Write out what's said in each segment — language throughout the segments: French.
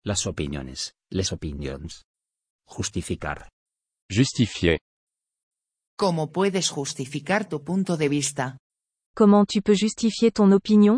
Las opiniones, les opinions. Justificar. Justifier. ¿Cómo puedes justificar tu punto de vista? Comment tu peux justifier ton opinion?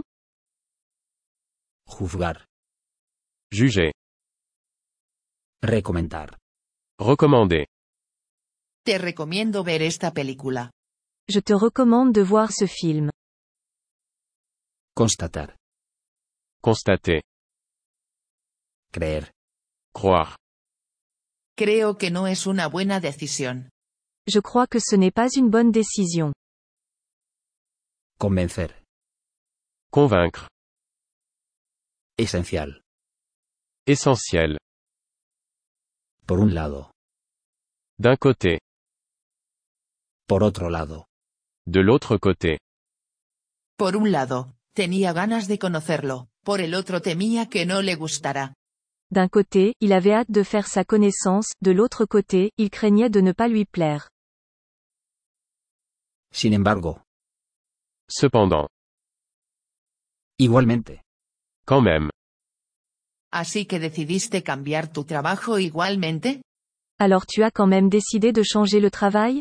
Juzgar. Juger. Recomendar. Recommander. Te recomiendo ver esta película. Je te recommande de voir ce film. Constatar. Constater. Creer. Croire. Creo que no es una buena decisión. Je crois que ce n'est pas une bonne décision. Convencer. Convaincre. Esencial. Essentiel. Por un lado. D'un côté. Por otro lado. De l'autre côté. Por un lado, tenía ganas de conocerlo, por el otro temía que no le gustara. D'un côté, il avait hâte de faire sa connaissance, de l'autre côté, il craignait de ne pas lui plaire. Sin embargo. Cependant. Igualmente. Quand même. Así que decidiste cambiar tu trabajo igualmente? Alors tu as quand même décidé de changer le travail?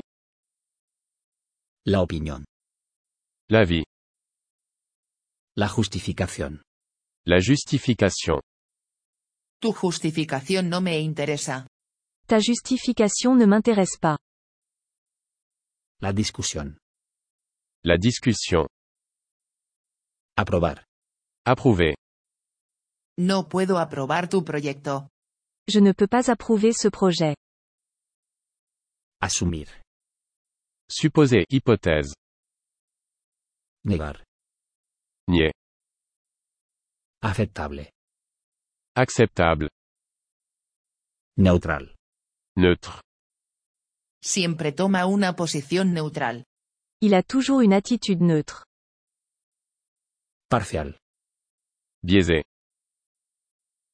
La opinión. L'avis. La justificación. La justification. Tu justificación no me interesa. Ta justification ne m'intéresse pas. La discusión. La discussion. Aprobar. Approuver. No puedo aprobar tu proyecto. Je ne peux pas approuver ce projet. Asumir. Supposer, hypothèse. Negar. Nier. Aceptable. Acceptable. Neutral. Neutre. Siempre toma una posición neutral. Il a toujours une attitude neutre. Parcial. Biaisé.